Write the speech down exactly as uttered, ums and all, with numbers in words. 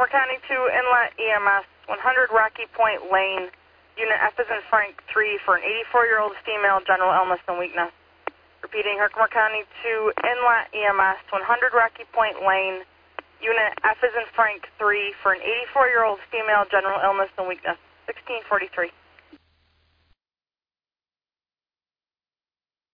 Herkimer County two Inlet E M S, one hundred Rocky Point Lane, Unit F as in Frank three for an eighty-four-year-old female, general illness and weakness. Repeating, Herkimer County two Inlet E M S, one hundred Rocky Point Lane, Unit F as in Frank three for an eighty-four-year-old female, general illness and weakness. sixteen forty-three.